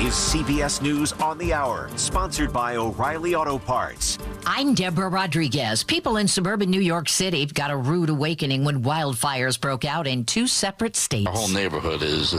is CBS News on the Hour, sponsored by O'Reilly Auto Parts. I'm Deborah Rodriguez. People in suburban New York City got a rude awakening when wildfires broke out in two separate states. Our whole neighborhood is,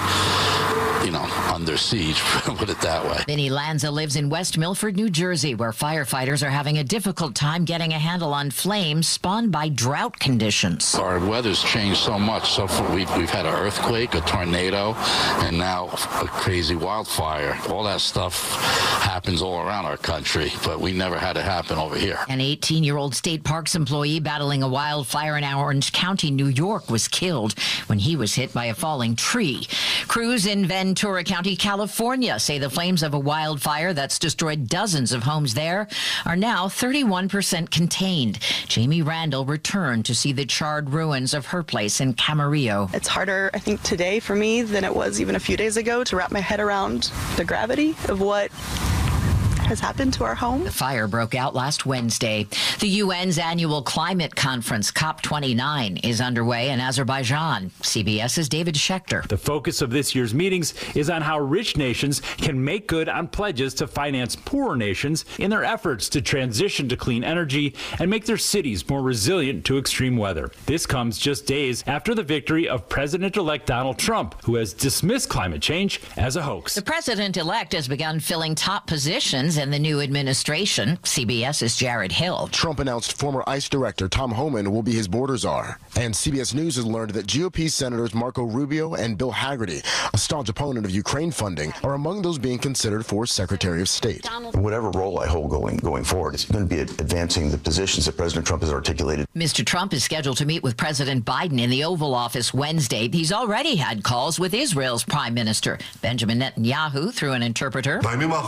under siege, put it that way. Vinny Lanza lives in West Milford, New Jersey, where firefighters are having a difficult time getting a handle on flames spawned by drought conditions. Our weather's changed so much. So we've had an earthquake, a tornado, and now a crazy wildfire. All that stuff happens all around our country, but we never had it happen over here. An 18-year-old state parks employee battling a wildfire in Orange County, New York, was killed when he was hit by a falling tree. Crews in Ventura County, California, say the flames of a wildfire that's destroyed dozens of homes there are now 31% contained. Jamie Randall returned to see the charred ruins of her place in Camarillo. It's harder, I think, today for me than it was even a few days ago to wrap my head around the gravity of what has happened to our home. The fire broke out last Wednesday. The UN's annual climate conference, COP29, is underway in Azerbaijan. CBS's David Schechter. The focus of this year's meetings is on how rich nations can make good on pledges to finance poorer nations in their efforts to transition to clean energy and make their cities more resilient to extreme weather. This comes just days after the victory of President-elect Donald Trump, who has dismissed climate change as a hoax. The president-elect has begun filling top positions in the new administration. CBS's Jared Hill. Trump announced former ICE director Tom Homan will be his border czar. And CBS News has learned that GOP Senators Marco Rubio and Bill Hagerty, a staunch opponent of Ukraine funding, are among those being considered for Secretary of State. Whatever role I hold going forward, it's going to be advancing the positions that President Trump has articulated. Mr. Trump is scheduled to meet with President Biden in the Oval Office Wednesday. He's already had calls with Israel's Prime Minister Benjamin Netanyahu through an interpreter.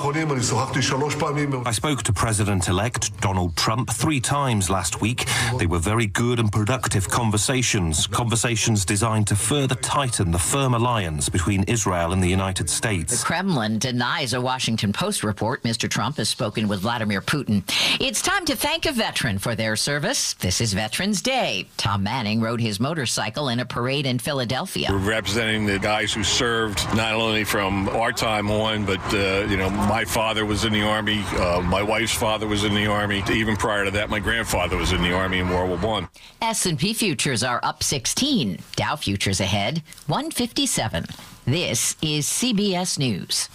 I spoke to President-elect Donald Trump 3 times last week. They were very good and productive conversations designed to further tighten the firm alliance between Israel and the United States. The Kremlin denies a Washington Post report Mr. Trump has spoken with Vladimir Putin. It's time to thank a veteran for their service. This is Veterans Day. Tom Manning rode his motorcycle in a parade in Philadelphia. We're representing the guys who served not only from our time on, but, my father was in the Army. My wife's father was in the Army. Even prior to that, my grandfather was in the Army in World War I. S&P futures are up 16. Dow futures ahead, 157. This is CBS News.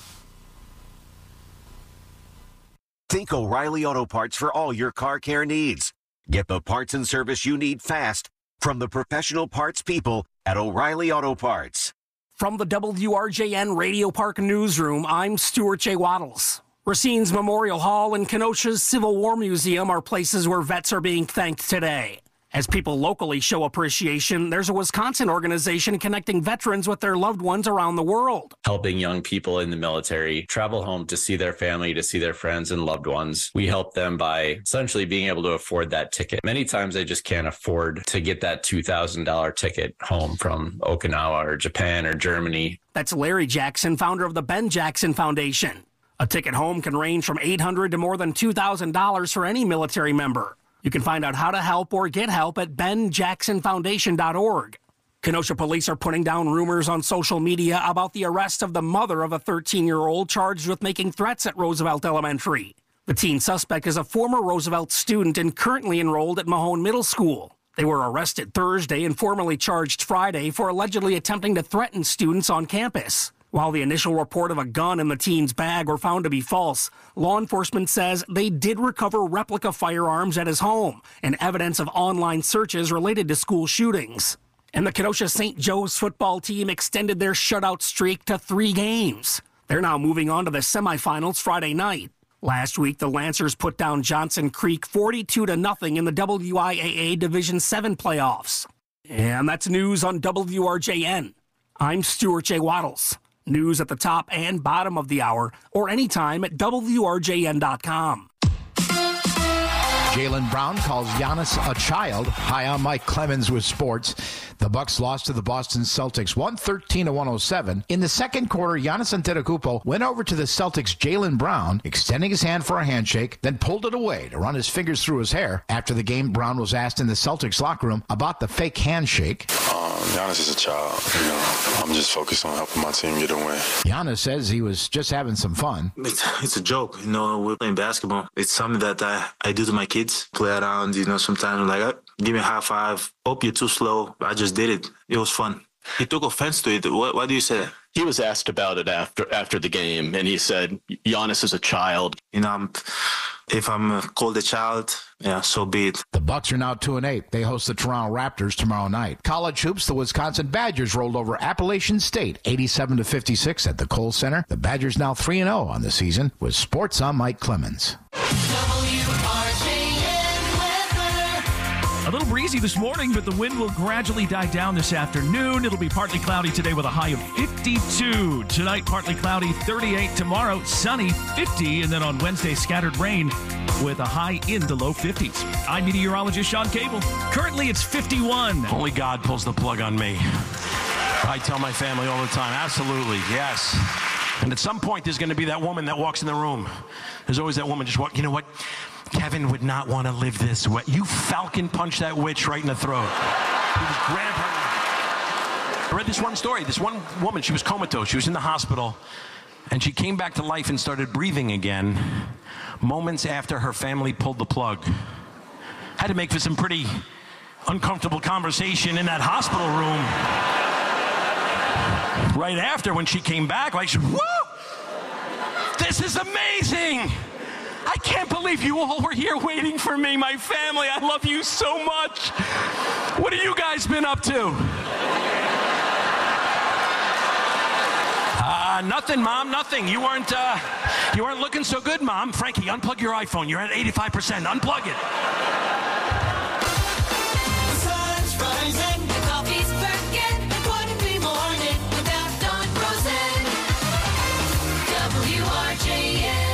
Think O'Reilly Auto Parts for all your car care needs. Get the parts and service you need fast from the professional parts people at O'Reilly Auto Parts. From the WRJN Radio Park Newsroom, I'm Stuart J. Waddles. Racine's Memorial Hall and Kenosha's Civil War Museum are places where vets are being thanked today. As people locally show appreciation, there's a Wisconsin organization connecting veterans with their loved ones around the world. Helping young people in the military travel home to see their family, to see their friends and loved ones. We help them by essentially being able to afford that ticket. Many times they just can't afford to get that $2,000 ticket home from Okinawa or Japan or Germany. That's Larry Jackson, founder of the Ben Jackson Foundation. A ticket home can range from $800 to more than $2,000 for any military member. You can find out how to help or get help at benjacksonfoundation.org. Kenosha police are putting down rumors on social media about the arrest of the mother of a 13-year-old charged with making threats at Roosevelt Elementary. The teen suspect is a former Roosevelt student and currently enrolled at Mahone Middle School. They were arrested Thursday and formally charged Friday for allegedly attempting to threaten students on campus. While the initial report of a gun in the teen's bag were found to be false, law enforcement says they did recover replica firearms at his home and evidence of online searches related to school shootings. And the Kenosha St. Joe's football team extended their shutout streak to 3 games. They're now moving on to the semifinals Friday night. Last week, the Lancers put down Johnson Creek 42-0 in the WIAA Division 7 playoffs. And that's news on WRJN. I'm Stuart J. Waddles. News at the top and bottom of the hour, or anytime at WRJN.com. Jaylen Brown calls Giannis a child. Hi, I'm Mike Clemens with sports. The Bucks lost to the Boston Celtics 113-107. In the second quarter, Giannis Antetokounmpo went over to the Celtics' Jaylen Brown, extending his hand for a handshake, then pulled it away to run his fingers through his hair. After the game, Brown was asked in the Celtics locker room about the fake handshake. Giannis is a child. I'm just focused on helping my team get a win. Giannis says he was just having some fun. It's a joke. We're playing basketball. It's something that I do to my kids. Play around, sometimes I'm like, give me a high five. Hope you're too slow. I just did it. It was fun. He took offense to it. Why do you say that? He was asked about it after the game, and he said, Giannis is a child. If I'm called a child, so be it. The Bucks are now 2-8. They host the Toronto Raptors tomorrow night. College hoops, the Wisconsin Badgers rolled over Appalachian State 87-56 at the Kohl Center. The Badgers now 3-0 on the season. With sports, I'm Mike Clemens. A little breezy this morning, but the wind will gradually die down this afternoon. It'll be partly cloudy today with a high of 52. Tonight, partly cloudy, 38. Tomorrow, sunny, 50. And then on Wednesday, scattered rain with a high in the low 50s. I'm meteorologist Sean Cable. Currently, it's 51. Only God pulls the plug on me. I tell my family all the time, absolutely, yes. And at some point, there's going to be that woman that walks in the room. There's always that woman just walk. You know what? Kevin would not want to live this way. You falcon punched that witch right in the throat. He was grabbed her. I read this one story. This one woman, she was comatose. She was in the hospital, and she came back to life and started breathing again moments after her family pulled the plug. Had to make for some pretty uncomfortable conversation in that hospital room. Right after, when she came back, like, woo! This is amazing! I can't believe you all were here waiting for me, my family. I love you so much. What have you guys been up to? Nothing, Mom, nothing. You weren't looking so good, Mom. Frankie, unplug your iPhone. You're at 85%. Unplug it. The sun's rising, the coffee's working. It wouldn't be morning without Don Rosen. WRJN.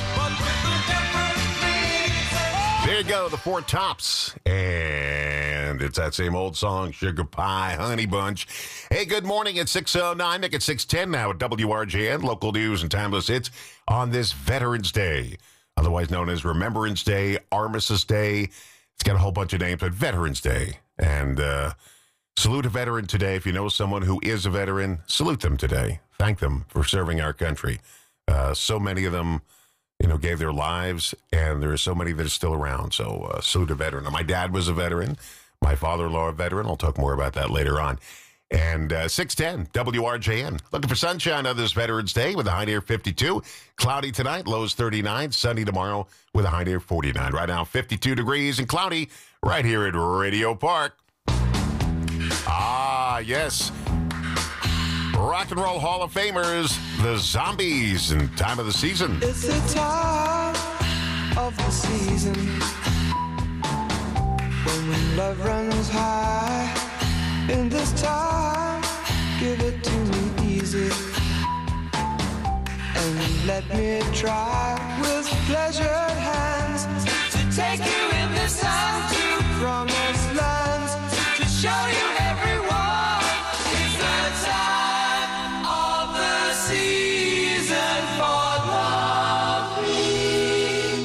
There you go, the Four Tops. And weekend. It's that same old song, Sugar Pie, Honey Bunch. Hey, good morning. It's 6:09. Make it 6:10 now at WRJN. Local news and timeless hits on this Veterans Day, otherwise known as Remembrance Day, Armistice Day. It's got a whole bunch of names, but Veterans Day. And salute a veteran today. If you know someone who is a veteran, salute them today. Thank them for serving our country. So many of them, gave their lives, and there are so many that are still around. So salute a veteran. My dad was a veteran. My father-in-law a veteran. I'll talk more about that later on. And 6:10, WRJN. Looking for sunshine on this Veterans Day with a high near 52. Cloudy tonight, lows 39. Sunny tomorrow with a high near 49. Right now, 52 degrees and cloudy right here at Radio Park. Ah, yes. Rock and Roll Hall of Famers, the Zombies, and time of the season. It's the time of the season when love runs high. In this time, give it to me easy and let me try with pleasured hands to take you in this time to promised lands, to show you everyone. It's the time of the season for loving.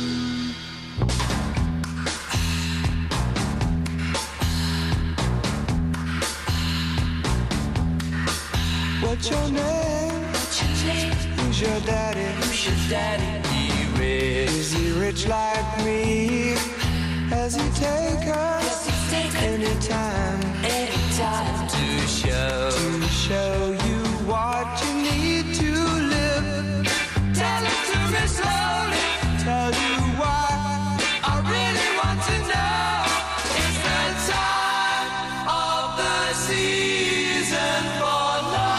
What's your name? Who's your daddy? He rich. Is he rich like me? Has he taken anytime to show you what you need to live? Tell it to me slowly. Tell you why I really want to know. It's the time of the season for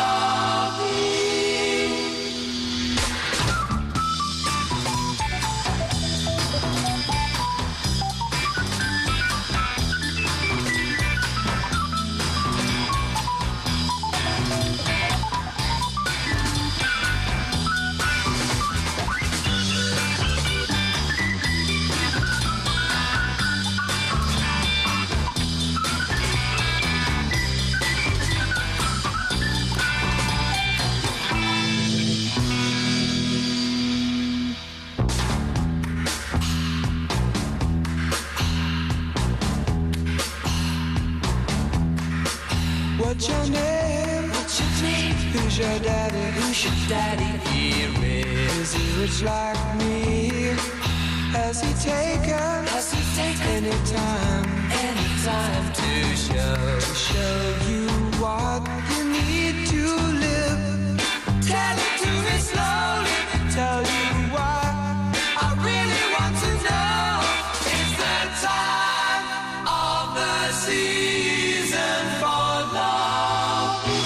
loving. What's your name? Who's your daddy? He rich. Is he rich like me? Has he taken any time to show you what you need to live? Tell it to me slowly. Tell you why I really want to know. It's the time of the season for loving.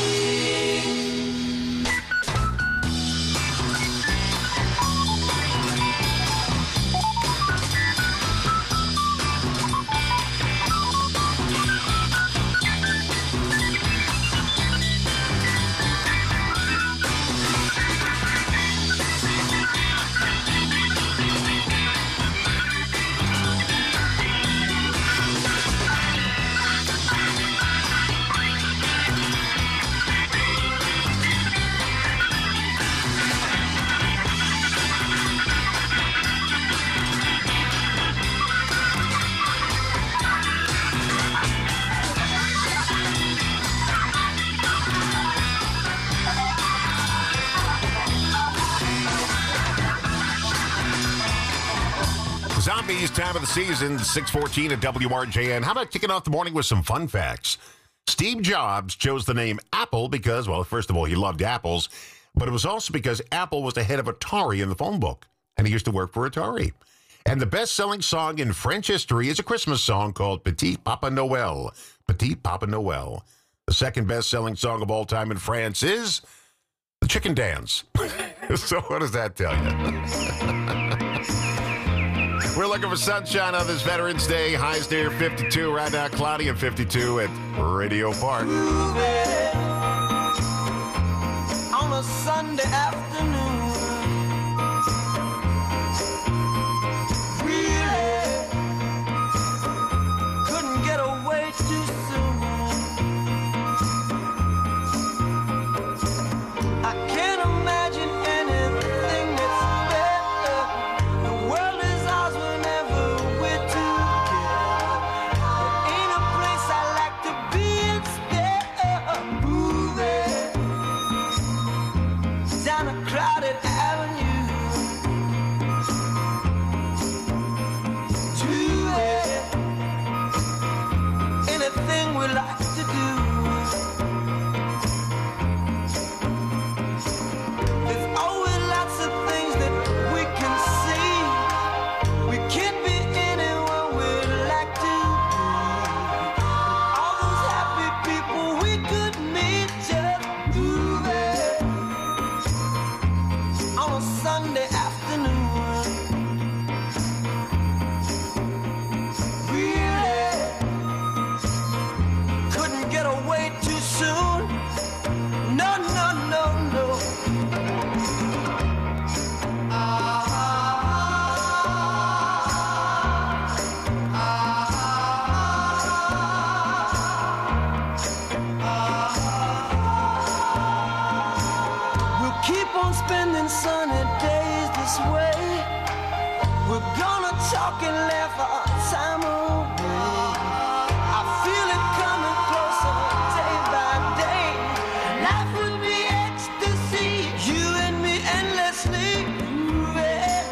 Zombies, time of the season, 6:14 at WRJN. How about kicking off the morning with some fun facts? Steve Jobs chose the name Apple because, well, first of all, he loved apples, but it was also because Apple was the head of Atari in the phone book, and he used to work for Atari. And the best-selling song in French history is a Christmas song called Petit Papa Noel. Petit Papa Noel. The second best-selling song of all time in France is The Chicken Dance. So what does that tell you? We're looking for sunshine on this Veterans Day. Highs near 52. Right now, cloudy at 52 at Radio Park. On a Sunday afternoon, really couldn't get away Violet Avenue. Do anything we like to do. There's always lots of things that we can see. We can't be anyone we'd like to be. All those happy people we could meet just moving on a Sunday afternoon. Really couldn't get away too soon. No, no, no, no. We'll keep on spending sunny days this way. We're gonna talk and laugh our time away. I feel it coming closer day by day. Life would be ecstasy, you and me endlessly moving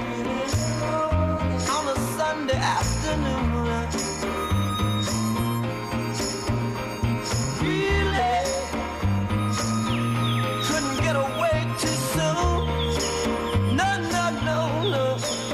on a Sunday afternoon. Really couldn't get away too soon. No, no, no, no.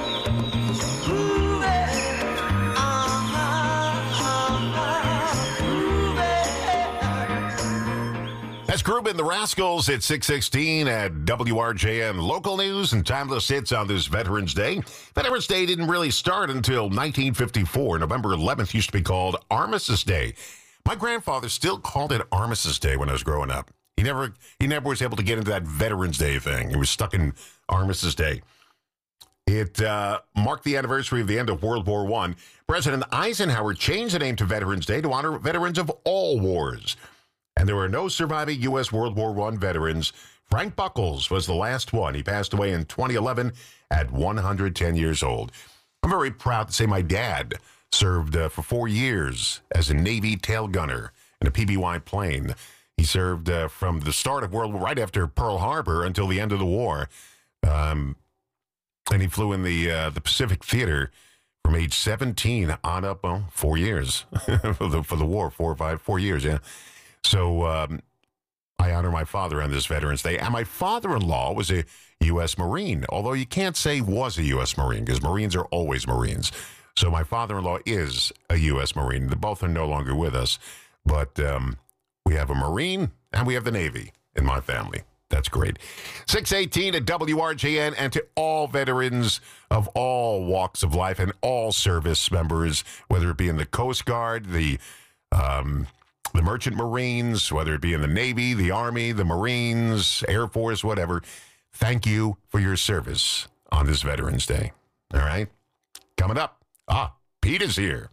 That's Grubin the Rascals at 6:16 at WRJN. Local news and timeless hits on this Veterans Day. Veterans Day didn't really start until 1954. November 11th used to be called Armistice Day. My grandfather still called it Armistice Day when I was growing up. He never was able to get into that Veterans Day thing. He was stuck in Armistice Day. It marked the anniversary of the end of World War I. President Eisenhower changed the name to Veterans Day to honor veterans of all wars. And there were no surviving U.S. World War I veterans. Frank Buckles was the last one. He passed away in 2011 at 110 years old. I'm very proud to say my dad served for 4 years as a Navy tail gunner in a PBY plane. He served from the start of World War, right after Pearl Harbor until the end of the war. And he flew in the Pacific Theater from age 17 on up, 4 years for the war, 4 years, yeah. So I honor my father on this Veterans Day. And my father-in-law was a U.S. Marine, although you can't say was a U.S. Marine because Marines are always Marines. So my father-in-law is a U.S. Marine. They both are no longer with us. But we have a Marine and we have the Navy in my family. That's great. 6:18 at WRJN, and to all veterans of all walks of life and all service members, whether it be in the Coast Guard, the Merchant Marines, whether it be in the Navy, the Army, the Marines, Air Force, whatever, thank you for your service on this Veterans Day. All right? Coming up, Pete is here.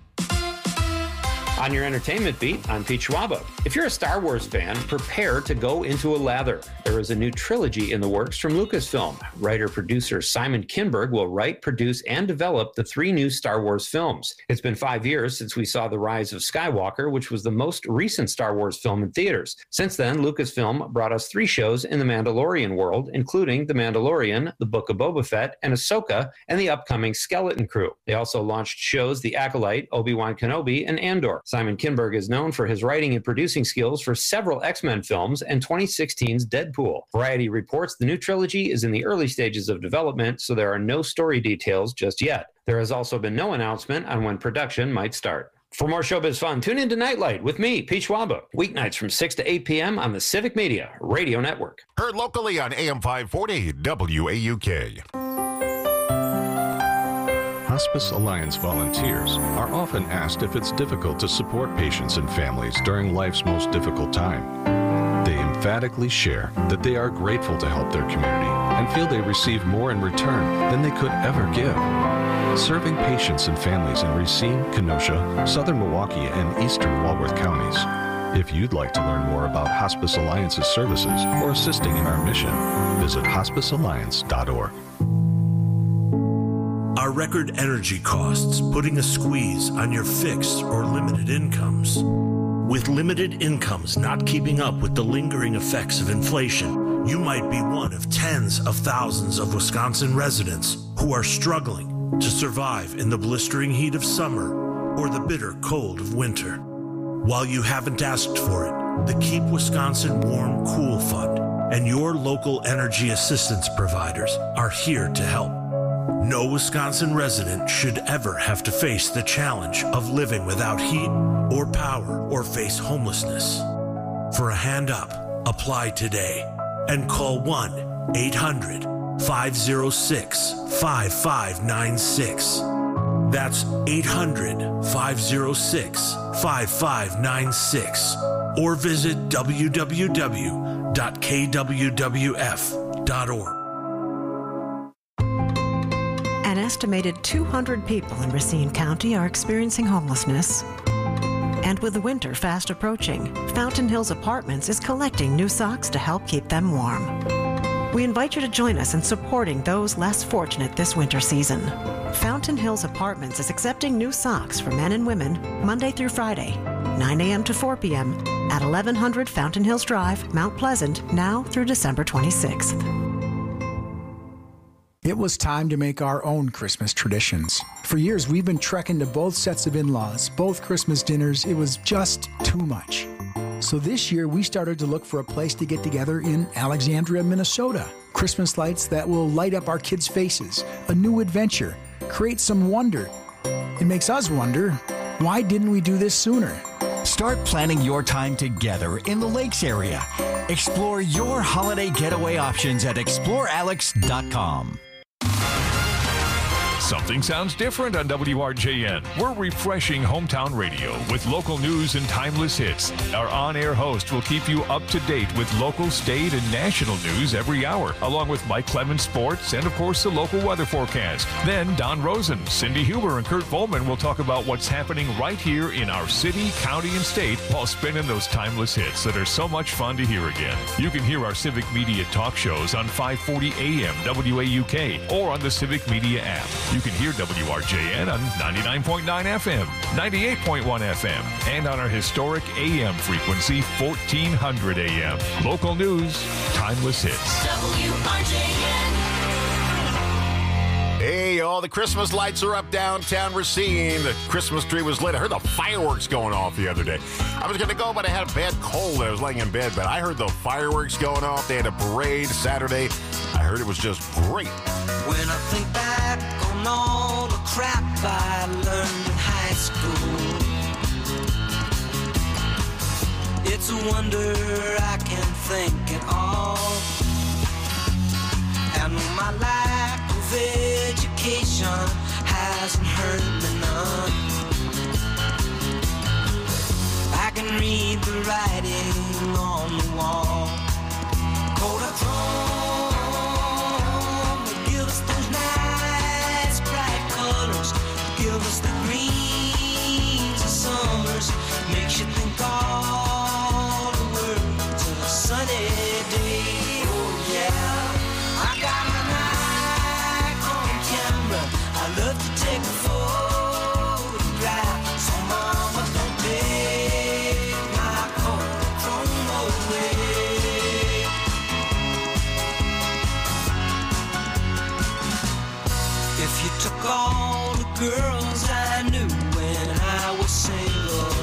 On your entertainment beat, I'm Pete Schwaba. If you're a Star Wars fan, prepare to go into a lather. There is a new trilogy in the works from Lucasfilm. Writer-producer Simon Kinberg will write, produce, and develop the 3 new Star Wars films. It's been 5 years since we saw The Rise of Skywalker, which was the most recent Star Wars film in theaters. Since then, Lucasfilm brought us 3 shows in the Mandalorian world, including The Mandalorian, The Book of Boba Fett, and Ahsoka, and the upcoming Skeleton Crew. They also launched shows The Acolyte, Obi-Wan Kenobi, and Andor. Simon Kinberg is known for his writing and producing skills for several X-Men films and 2016's Deadpool. Variety reports the new trilogy is in the early stages of development, so there are no story details just yet. There has also been no announcement on when production might start. For more showbiz fun, tune in to Nightlight with me, Pete Schwaba, weeknights from 6 to 8 p.m. on the Civic Media Radio Network. Heard locally on AM 540 WAUK. Hospice Alliance volunteers are often asked if it's difficult to support patients and families during life's most difficult time. They emphatically share that they are grateful to help their community and feel they receive more in return than they could ever give. Serving patients and families in Racine, Kenosha, Southern Milwaukee, and Eastern Walworth counties. If you'd like to learn more about Hospice Alliance's services or assisting in our mission, visit hospicealliance.org. Are record energy costs putting a squeeze on your fixed or limited incomes? With limited incomes not keeping up with the lingering effects of inflation, You might be one of tens of thousands of Wisconsin residents who are struggling to survive in the blistering heat of summer or the bitter cold of winter. While you haven't asked for it, the Keep Wisconsin Warm Cool Fund and your local energy assistance providers are here to help. No Wisconsin resident should ever have to face the challenge of living without heat or power or face homelessness. For a hand up, apply today and call 1-800-506-5596. That's 800-506-5596. Or visit www.kwwf.org. An estimated 200 people in Racine County are experiencing homelessness. And with the winter fast approaching, Fountain Hills Apartments is collecting new socks to help keep them warm. We invite you to join us in supporting those less fortunate this winter season. Fountain Hills Apartments is accepting new socks for men and women Monday through Friday, 9 a.m. to 4 p.m. at 1100 Fountain Hills Drive, Mount Pleasant, now through December 26th. It was time to make our own Christmas traditions. For years, we've been trekking to both sets of in-laws, both Christmas dinners. It was just too much. So this year, we started to look for a place to get together in Alexandria, Minnesota. Christmas lights that will light up our kids' faces, a new adventure, create some wonder. It makes us wonder, why didn't we do this sooner? Start planning your time together in the Lakes area. Explore your holiday getaway options at explorealex.com. Something sounds different on WRJN. We're refreshing hometown radio with local news and timeless hits. Our on-air host will keep you up to date with local, state, and national news every hour, along with Mike Clemens Sports and, of course, the local weather forecast. Then Don Rosen, Cindy Huber, and Kurt Volman will talk about what's happening right here in our city, county, and state while spinning those timeless hits that are so much fun to hear again. You can hear our Civic Media talk shows on 540 AM WAUK or on the Civic Media app. You can hear WRJN on 99.9 FM, 98.1 FM, and on our historic AM frequency, 1400 AM. Local news, timeless hits. WRJN. Hey, all the Christmas lights are up downtown Racine. The Christmas tree was lit. I heard the fireworks going off the other day. I was going to go, but I had a bad cold. I was laying in bed, but I heard the fireworks going off. They had a parade Saturday. I heard it was just great. When I think back on all the crap I learned in high school, it's a wonder I can think at all. And my lack of education hasn't hurt me none. I can read the writing on the wall. Kodachrome, they give us those nice bright colors, give us the greens of summers, makes you think all the world's a sunny day. Oh yeah, I got my Nikon camera, I love to take a photograph, so mama don't take my Kodachrome away. If you took all the girls I knew when I was single,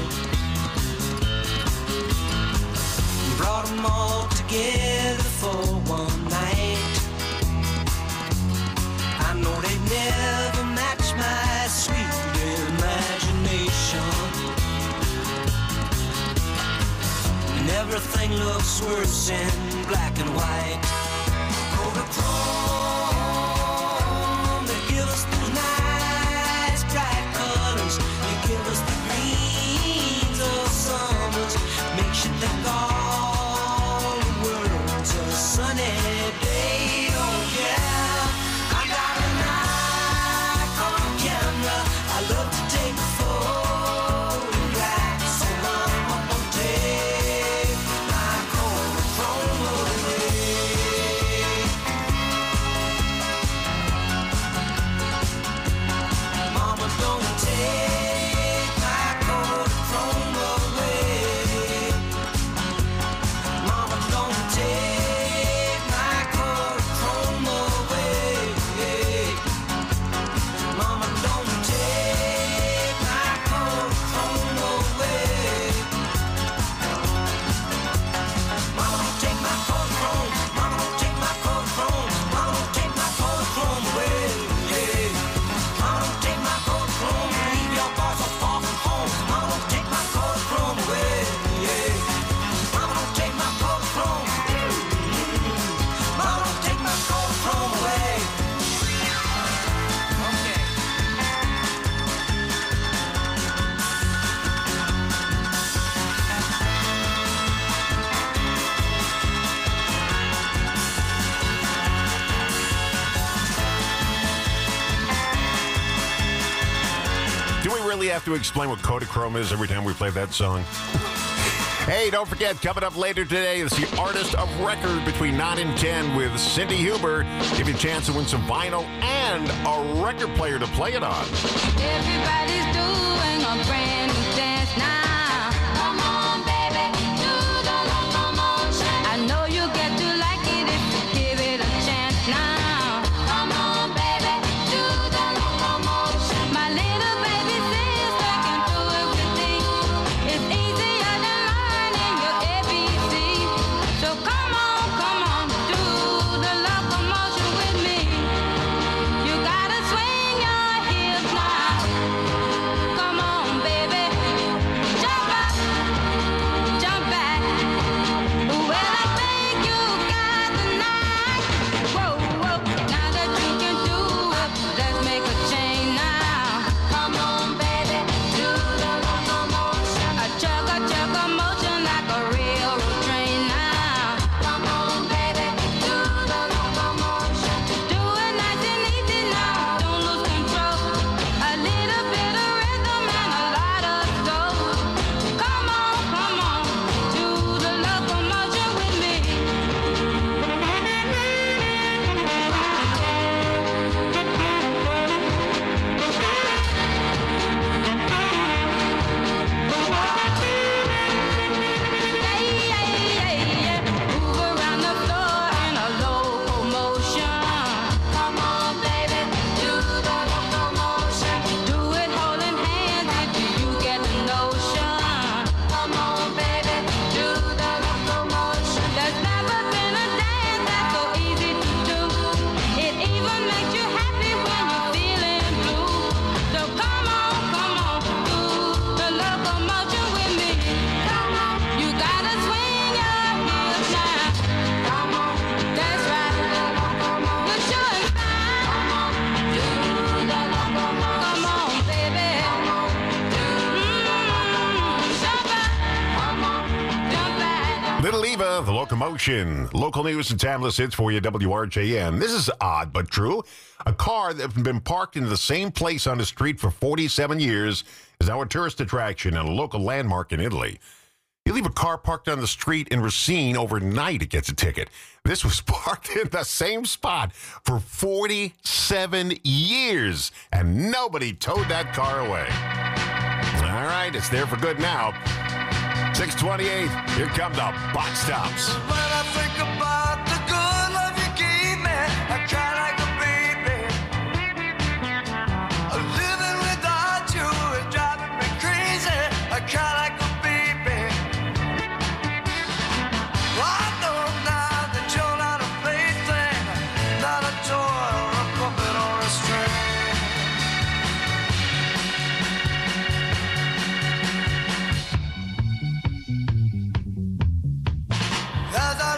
brought them all together for one night, I know they'd never match my sweet imagination. And everything looks worse in black and white. Kodachrome, they give us those nice bright colors, they give us the greens of summers, makes you think all the world's a sunny day. Oh yeah, I got a Nikon camera, I love to take a photograph, so mama don't take my Kodachrome away. really have to explain what Kodachrome is every time we play that song? Hey, don't forget, coming up later today is the Artist of Record between 9 and 10 with Cindy Huber. Give you a chance to win some vinyl and a record player to play it on. Everybody's doing a brand new dance now. Come on, baby, do the locomotion. I know you get to like it if you give it a chance now. Come on, baby, do the locomotion. My little baby sister can do it with me. It's easier than learning your ABC. So come on, do the locomotion with me. You gotta swing your hips now. Come on, baby. Jump up, jump back. Well, I think you got the knack. Whoa, whoa. Now that you can do it, let's make a change now. Come on, baby. Do the locomotion. A chugga motion like a railroad train now. Come on, baby. Do the locomotion. Do it nice and easy now. Don't lose control. A little bit of rhythm and a lot of soul. Come on, do the locomotion with me. Move around the floor in a locomotion. Come on, baby, do the locomotion. Do it holding hands if you get the notion. Come on, baby, do the locomotion. There's never been a dance that's so easy to do. It even makes you happy when you're feeling blue. So come on, do the locomotion with me. Come on, you gotta swing your hips now. Come on, that's right. You're showing fine. Come on, do the locomotion. Come on, baby. Jump up. Come on, jump back. Little Eva, the Locomotion. Local news and timeless hits for you, WRJN. This is odd but true. A car that's been parked in the same place on the street for 47 years is now a tourist attraction and a local landmark in Italy. You leave a car parked on the street in Racine overnight, it gets a ticket. This was parked in the same spot for 47 years, and nobody towed that car away. All right, it's there for good now. 628, here come the box tops. When I think about the good love you gave me, I cry like a baby. Living without you is driving me crazy. I cry like a baby. I know now that you're not a plaything, not a toy or a puppet or a string. As I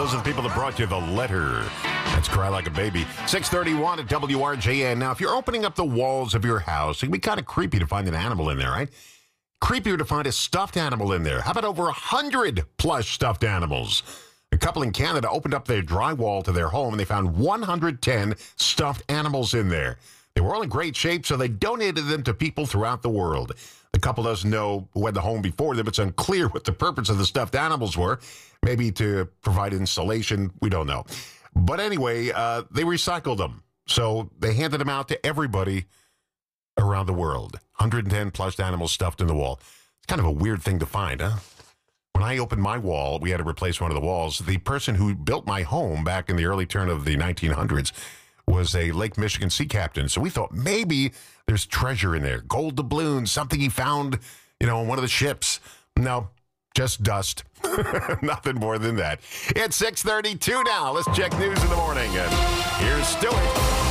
Those are the people that brought you the letter. That's Cry Like a Baby. 631 at WRJN. Now, if you're opening up the walls of your house, it can be kind of creepy to find an animal in there, right? Creepier to find a stuffed animal in there. How about over 100 plush stuffed animals? A couple in Canada opened up their drywall to their home, and they found 110 stuffed animals in there. They were all in great shape, so they donated them to people throughout the world. The couple doesn't know who had the home before them. It's unclear what the purpose of the stuffed animals were. Maybe to provide insulation. We don't know. But anyway, they recycled them. So they handed them out to everybody around the world. 110 plush animals stuffed in the wall. It's kind of a weird thing to find, huh? When I opened my wall, we had to replace one of the walls. The person who built my home back in the early turn of the 1900s was a Lake Michigan sea captain. So we thought maybe there's treasure in there. Gold doubloons, something he found, on one of the ships. No, just dust. Nothing more than that. It's 6:32 now. Let's check news in the morning. And here's Stuart.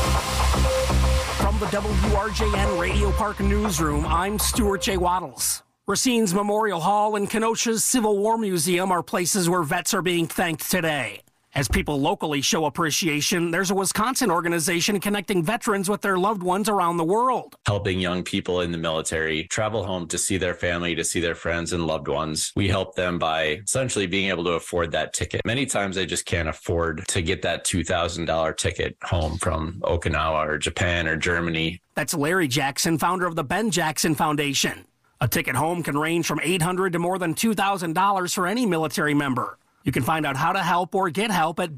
From the WRJN Radio Park Newsroom, I'm Stuart J. Waddles. Racine's Memorial Hall and Kenosha's Civil War Museum are places where vets are being thanked today. As people locally show appreciation, there's a Wisconsin organization connecting veterans with their loved ones around the world. Helping young people in the military travel home to see their family, to see their friends and loved ones. We help them by essentially being able to afford that ticket. Many times they just can't afford to get that $2,000 ticket home from Okinawa or Japan or Germany. That's Larry Jackson, founder of the Ben Jackson Foundation. A ticket home can range from $800 to more than $2,000 for any military member. You can find out how to help or get help at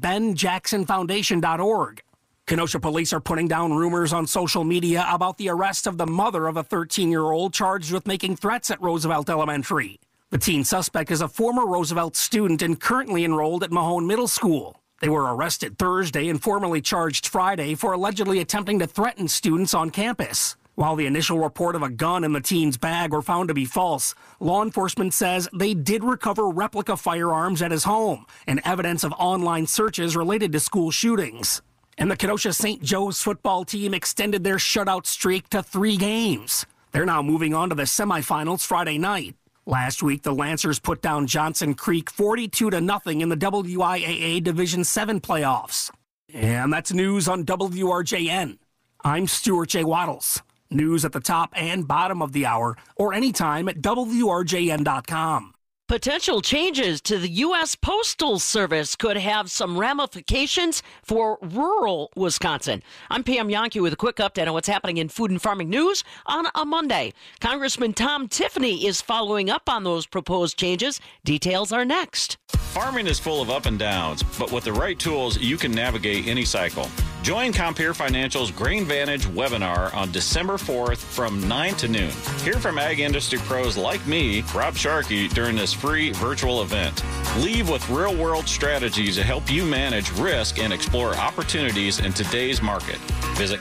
benjacksonfoundation.org. Kenosha police are putting down rumors on social media about the arrest of the mother of a 13-year-old charged with making threats at Roosevelt Elementary. The teen suspect is a former Roosevelt student and currently enrolled at Mahone Middle School. They were arrested Thursday and formally charged Friday for allegedly attempting to threaten students on campus. While the initial report of a gun in the teen's bag were found to be false, law enforcement says they did recover replica firearms at his home and evidence of online searches related to school shootings. And the Kenosha St. Joe's football team extended their shutout streak to 3 games. They're now moving on to the semifinals Friday night. Last week, the Lancers put down Johnson Creek 42-0 in the WIAA Division 7 playoffs. And that's news on WRJN. I'm Stuart J. Waddles. News at the top and bottom of the hour, or anytime at WRJN.com. Potential changes to the U.S. Postal Service could have some ramifications for rural Wisconsin. I'm Pam Yonke with a quick update on what's happening in food and farming news on a Monday. Congressman Tom Tiffany is following up on those proposed changes. Details are next. Farming is full of up and downs, but with the right tools, you can navigate any cycle. Join Compeer Financial's Grain Vantage webinar on December 4th from 9 to noon. Hear from ag industry pros like me, Rob Sharkey, during this free virtual event. Leave with real-world strategies to help you manage risk and explore opportunities in today's market. Visit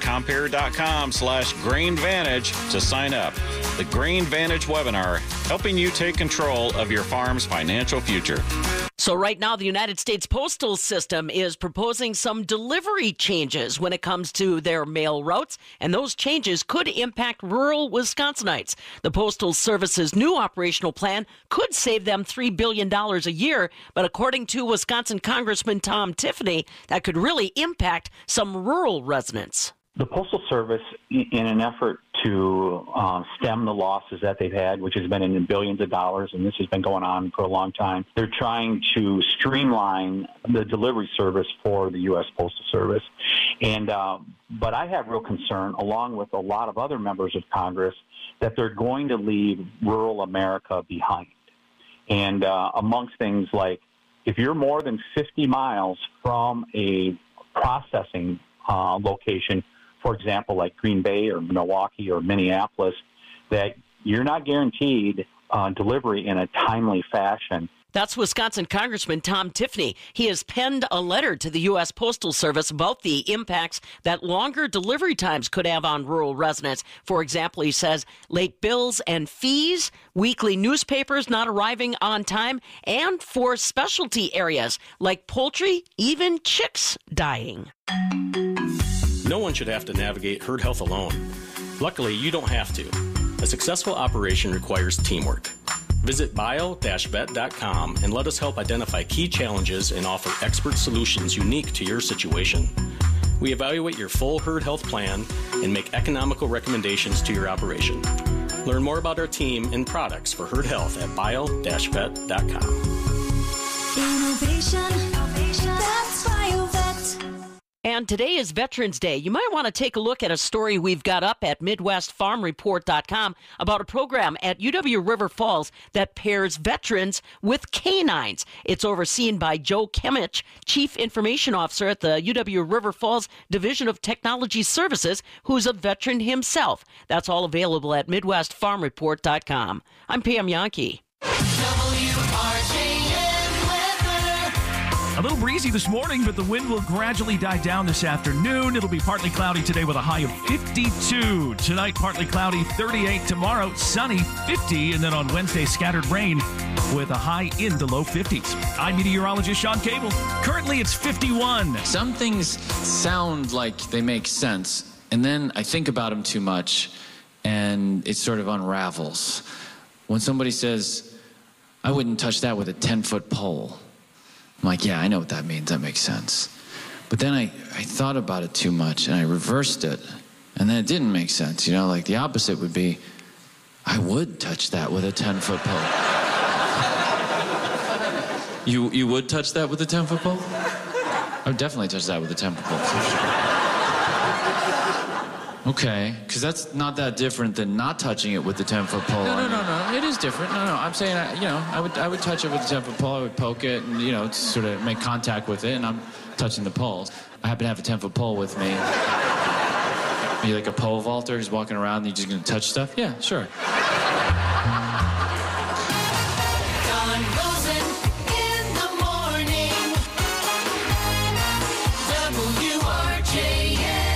Compeer.com/GrainVantage to sign up. The Grain Vantage webinar, helping you take control of your farm's financial future. So right now, the United States Postal System is proposing some delivery changes when it comes to their mail routes, and those changes could impact rural Wisconsinites. The Postal Service's new operational plan could save them $3 billion a year, but according to Wisconsin Congressman Tom Tiffany, that could really impact some rural residents. The Postal Service, in an effort to stem the losses that they've had, which has been in billions of dollars, and this has been going on for a long time, they're trying to streamline the delivery service for the U.S. Postal Service. And but I have real concern, along with a lot of other members of Congress, that they're going to leave rural America behind. And amongst things like, if you're more than 50 miles from a processing location, for example, like Green Bay or Milwaukee or Minneapolis, that you're not guaranteed delivery in a timely fashion. That's Wisconsin Congressman Tom Tiffany. He has penned a letter to the U.S. Postal Service about the impacts that longer delivery times could have on rural residents. For example, he says late bills and fees, weekly newspapers not arriving on time, and for specialty areas like poultry, even chicks dying. No one should have to navigate herd health alone. Luckily, you don't have to. A successful operation requires teamwork. Visit bio-vet.com and let us help identify key challenges and offer expert solutions unique to your situation. We evaluate your full herd health plan and make economical recommendations to your operation. Learn more about our team and products for herd health at bio-vet.com. Innovation, that's BioVet. And today is Veterans Day. You might want to take a look at a story we've got up at MidwestFarmReport.com about a program at UW River Falls that pairs veterans with canines. It's overseen by Joe Kimmich, Chief Information Officer at the UW River Falls Division of Technology Services, who's a veteran himself. That's all available at MidwestFarmReport.com. I'm Pam Yankee. A little breezy this morning, but the wind will gradually die down this afternoon. It'll be partly cloudy today with a high of 52. Tonight, partly cloudy, 38. Tomorrow, sunny, 50. And then on Wednesday, scattered rain with a high in the low 50s. I'm meteorologist Sean Cable. Currently, it's 51. Some things sound like they make sense, and then I think about them too much, and it sort of unravels. When somebody says, I wouldn't touch that with a 10-foot pole. I'm like, yeah, I know what that means. That makes sense. But then I thought about it too much, and I reversed it, and then it didn't make sense. You know, like the opposite would be, I would touch that with a 10-foot pole. You would touch that with a 10-foot pole? I would definitely touch that with a 10-foot pole. Okay, because that's not that different than not touching it with the 10-foot pole. No. It is different. No. I'm saying, I would touch it with the 10-foot pole. I would poke it and, sort of make contact with it, and I'm touching the poles. I happen to have a 10-foot pole with me. Are you like a pole vaulter just walking around and you're just going to touch stuff? Yeah, sure. Don Rosen in the morning. WRJN.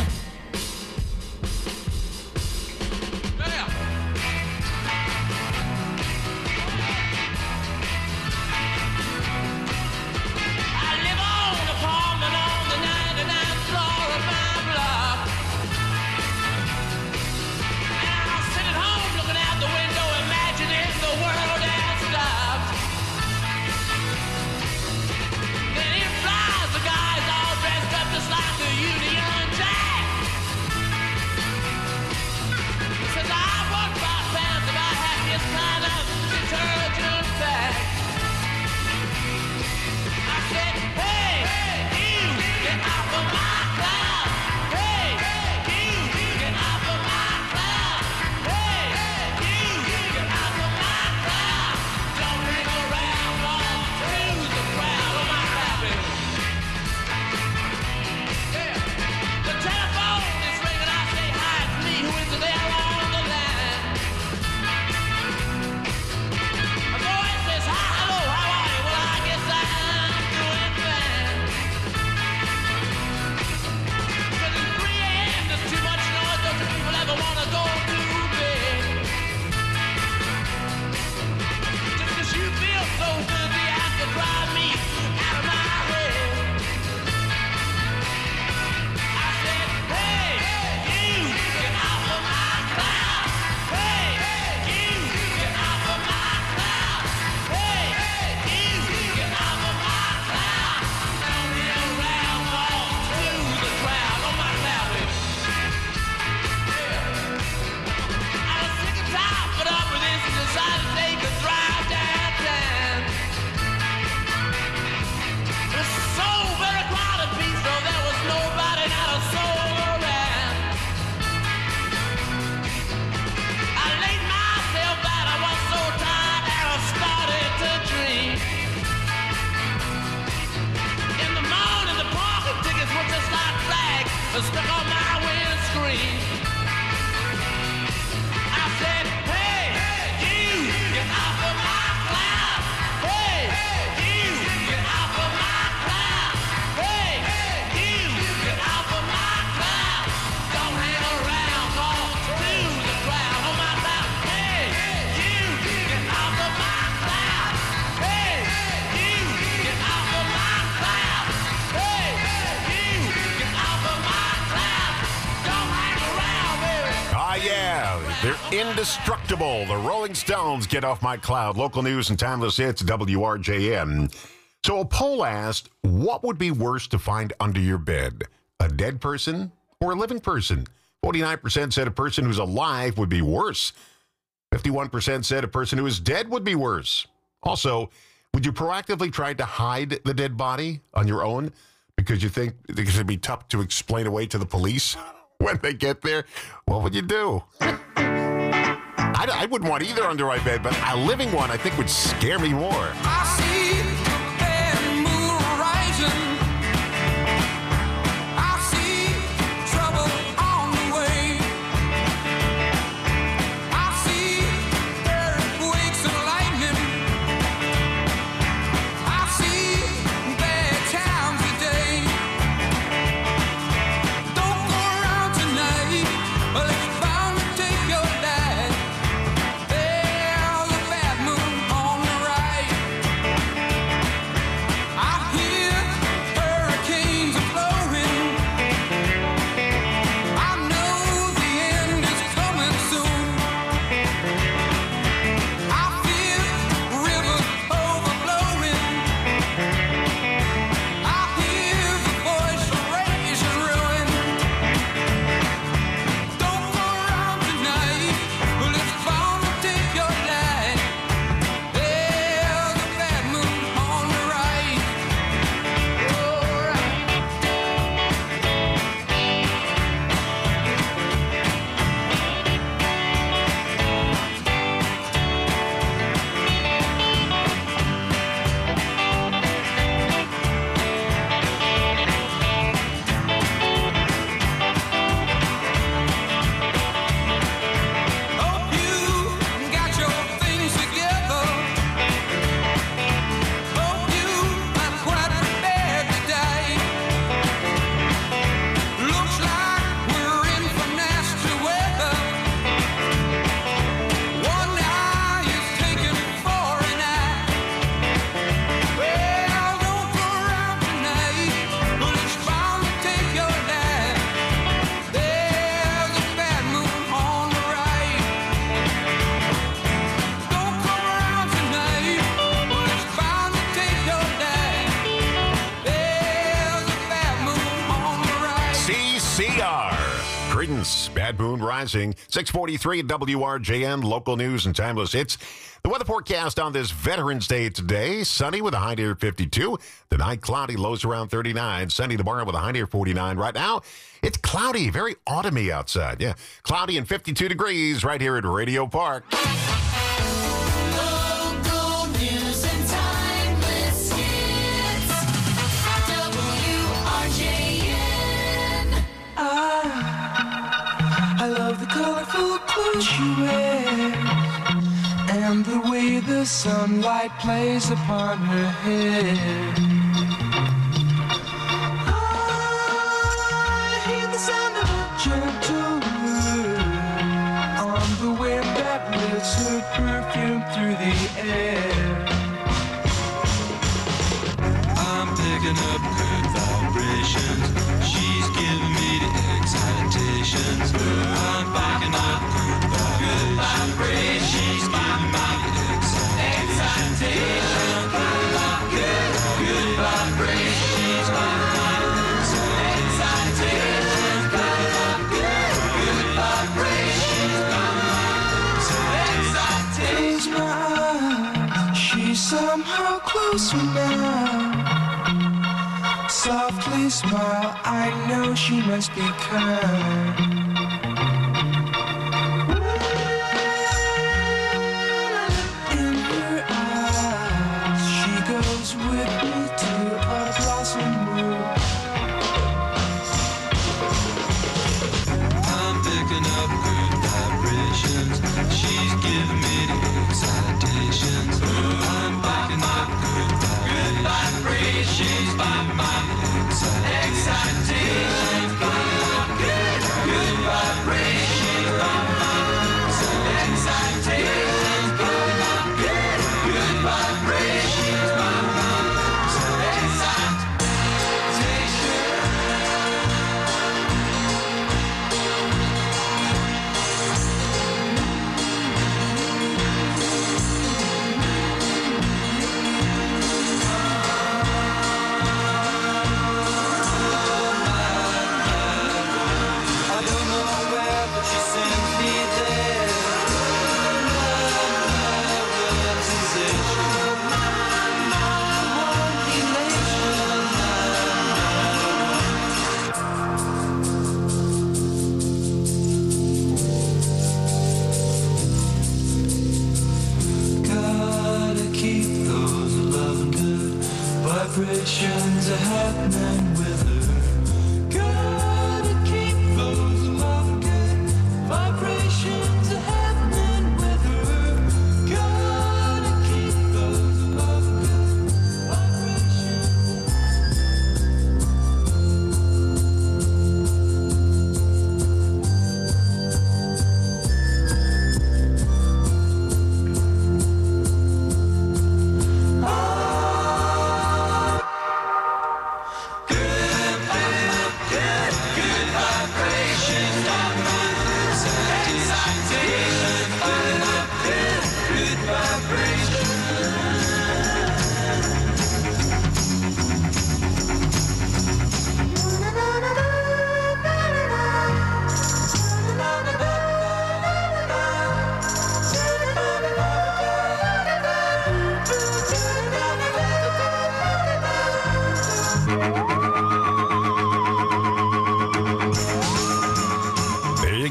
Stuck on my windscreen. I said, hey, you, get off of my cloud. Hey, you, get off of my cloud. Hey, you, get off of my cloud. Don't hang around, call to the crowd on my cloud. Hey, you, get off of my cloud. Hey, you, get off of my cloud. Hey, you, get off of my cloud. Don't hang around. They're indestructible. The Rolling Stones, Get Off My Cloud. Local news and timeless hits, WRJN. So a poll asked, what would be worse to find under your bed? A dead person or a living person? 49% said a person who's alive would be worse. 51% said a person who is dead would be worse. Also, would you proactively try to hide the dead body on your own because you think it's going to be tough to explain away to the police when they get there? What would you do? I wouldn't want either under my bed, but a living one I think would scare me more. I see that moon rising. I see trouble on the way. I see earthquakes and lightning. I see bad times today. Don't go around tonight, but it's bound to take your life. There's a bad moon on the right. I hear hurricanes are blowing. I know the end is coming soon. I feel rivers overflowing. I hear the voice of rage and ruin. Don't go around tonight, but it's bound to take your life. There's a bad moon on the right. Hope you got your things together. Hope you are quite prepared today. Looks like we're in for nasty weather. One eye is taken for an eye. Well, don't go around tonight, but it's bound to take your life. There's a bad moon on the right. Don't come around tonight, but it's bound to take your life. There's a bad moon on the right. CCR. Creedence, Bad Moon Rising. 643 at WRJN, local news and timeless hits. The weather forecast on this Veterans Day today. Sunny with a high near 52. The night cloudy, lows around 39. Sunny tomorrow with a high near 49. Right now, it's cloudy, very autumny outside. Yeah, cloudy and 52 degrees right here at Radio Park. Local news and timeless hits. WRJN. I love the colorful clothes she wears and the way the sunlight plays upon her hair. I hear the sound of a gentle word on the wind that lifts her perfume through the air. I'm picking up good vibrations. She's giving me the excitations. I'm picking up good vibrations. She's giving me the excitation. Good vibrations. She's giving me the excitation. Good vibrations. Close my eyes. She's somehow closer now. Softly smile, I know she must be kind. In her eyes, she goes with me to a blossom room. I'm picking up good vibrations. She's giving me the excitations. I'm picking up good vibrations. She's giving me the excitation. Good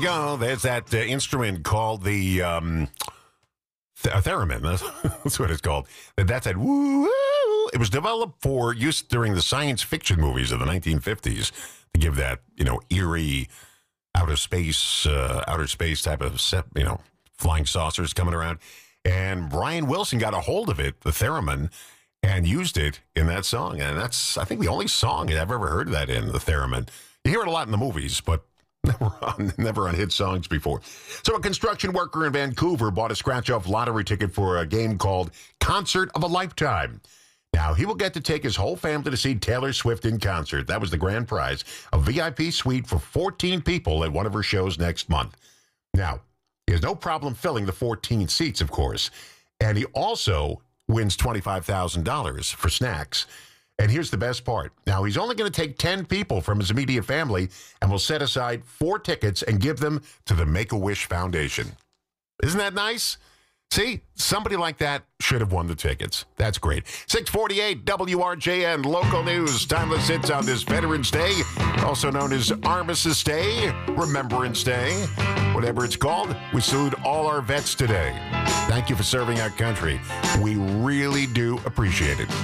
go. There's that instrument called the theremin. That's what it's called. That's that woo. It was developed for use during the science fiction movies of the 1950s to give that, eerie outer space type of flying saucers coming around. And Brian Wilson got a hold of it, the theremin, and used it in that song. And that's, I think, the only song I've ever heard that in, the theremin. You hear it a lot in the movies, but never on hit songs before. So a construction worker in Vancouver bought a scratch-off lottery ticket for a game called Concert of a Lifetime. Now, he will get to take his whole family to see Taylor Swift in concert. That was the grand prize, a VIP suite for 14 people at one of her shows next month. Now, he has no problem filling the 14 seats, of course. And he also wins $25,000 for snacks. And here's the best part. Now, he's only going to take 10 people from his immediate family and will set aside 4 tickets and give them to the Make-A-Wish Foundation. Isn't that nice? See, somebody like that should have won the tickets. That's great. 648 WRJN, local news, timeless hits on this Veterans Day, also known as Armistice Day, Remembrance Day, whatever it's called. We salute all our vets today. Thank you for serving our country. We really do appreciate it.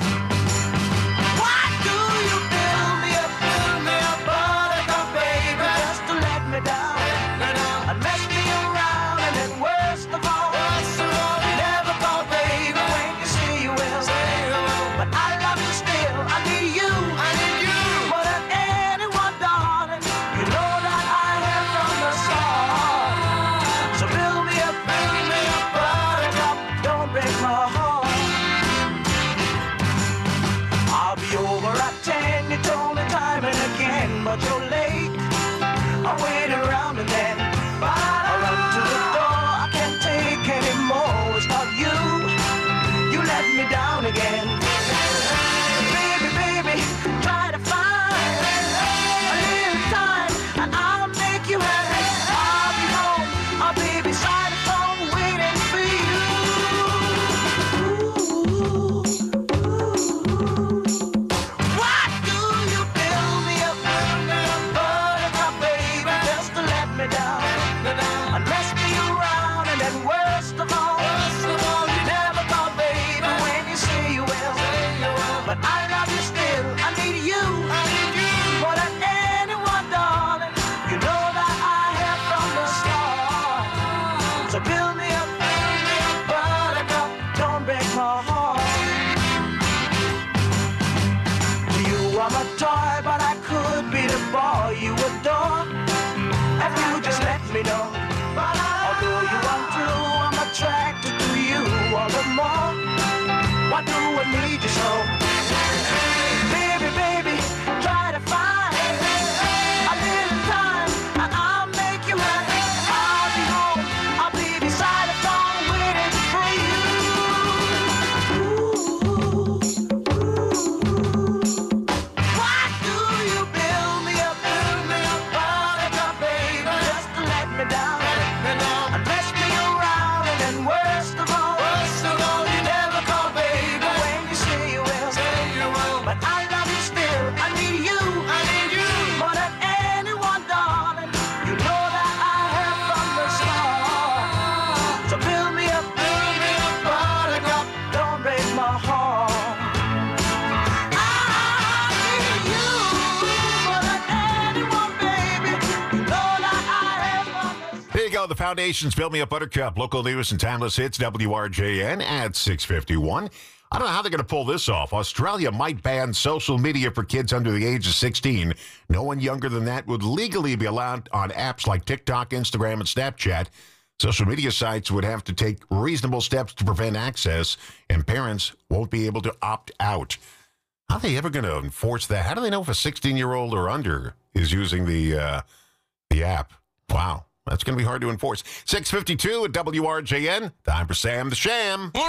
The Foundation's Build Me Up Buttercup, local news and timeless hits, WRJN at 6:51. I don't know how they're going to pull this off. Australia might ban social media for kids under the age of 16. No one younger than that would legally be allowed on apps like TikTok, Instagram, and Snapchat. Social media sites would have to take reasonable steps to prevent access, and parents won't be able to opt out. How are they ever going to enforce that? How do they know if a 16-year-old or under is using the app? Wow. That's going to be hard to enforce. 6:52 at WRJN. Time for Sam the Sham. 1, 2,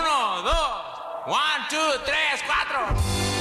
3, 4.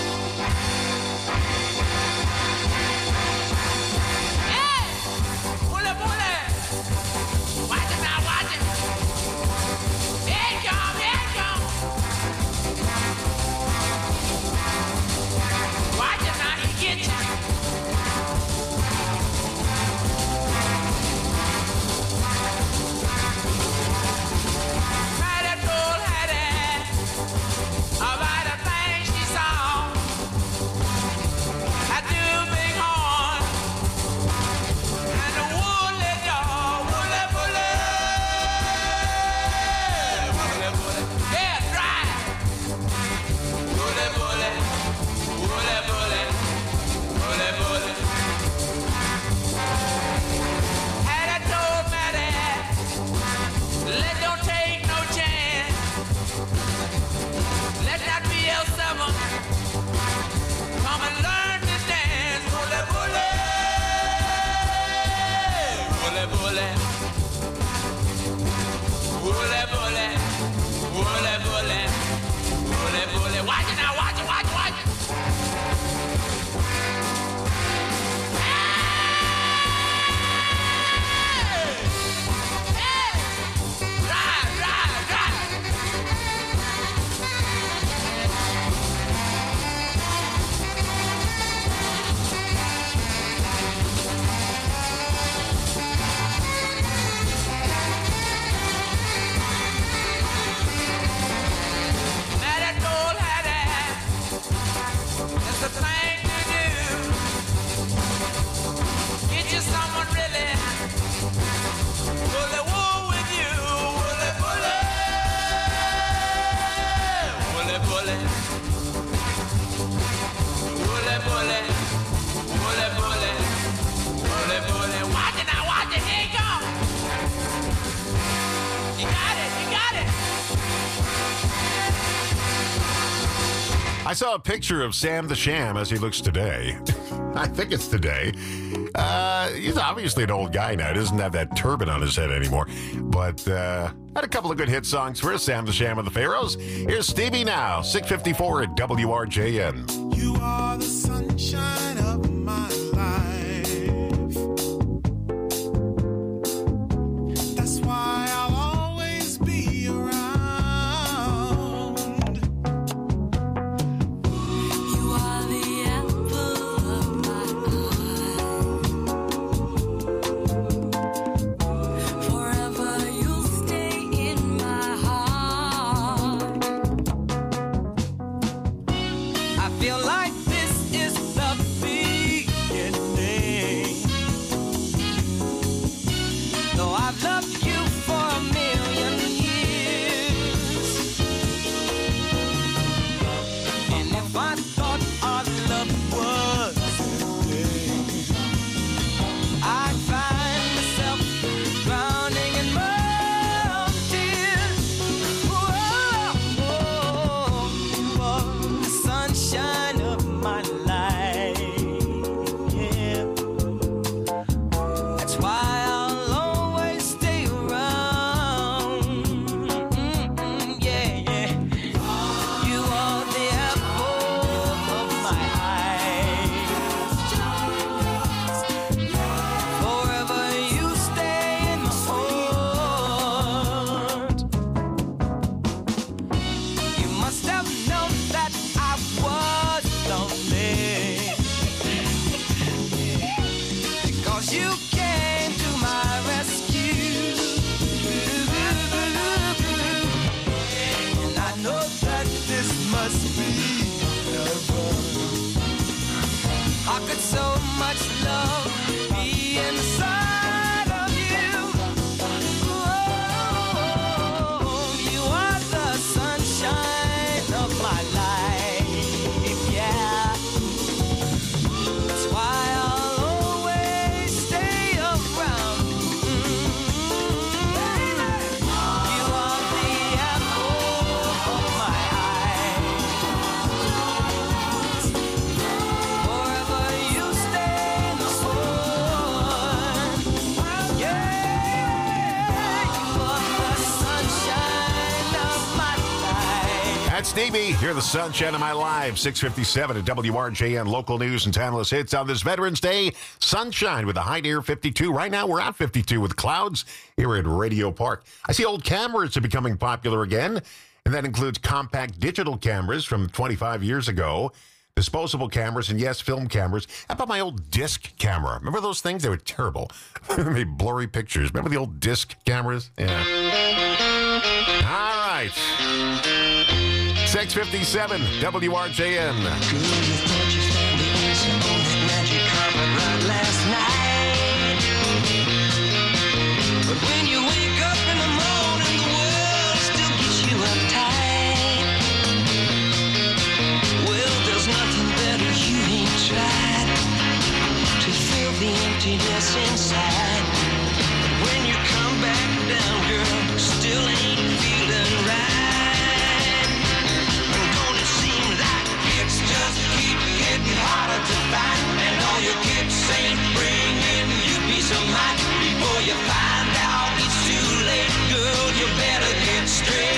bullet. Bullet, bullet. Bullet, bullet. Bullet, bullet. Watch it now, watch it, watch it, watch it. The thing to do. Get you someone really bully wool with you. Bully, bully. Bully, bully. Bully, bully. Bully, bully. Bully, bully. Watch it now, watch it. Here you go. You got it, you got it. I saw a picture of Sam the Sham as he looks today. I think it's today. He's obviously an old guy now. He doesn't have that turban on his head anymore. But had a couple of good hit songs for Sam the Sham of the Pharaohs. Here's Stevie now, 6:54 at WRJN. You are the sunshine of my life. That's why I'll always be around. Stevie, you're the sunshine of my life. 6:57 at WRJN. Local news and timeless hits on this Veterans Day. Sunshine with a high near 52. Right now, we're at 52 with clouds here at Radio Park. I see old cameras are becoming popular again, and that includes compact digital cameras from 25 years ago, disposable cameras, and yes, film cameras. How about my old disc camera? Remember those things? They were terrible. They made blurry pictures. Remember the old disc cameras? Yeah. All right. 6:57, WRJN. But when you wake up in the morning, the world still gets you uptight. Well, there's nothing better you ain't tried to fill the emptiness inside. When you come back down, girl, still ain't feeling right. Don't it seem like it's just keep getting Before you find out it's too late, girl, you better get straight.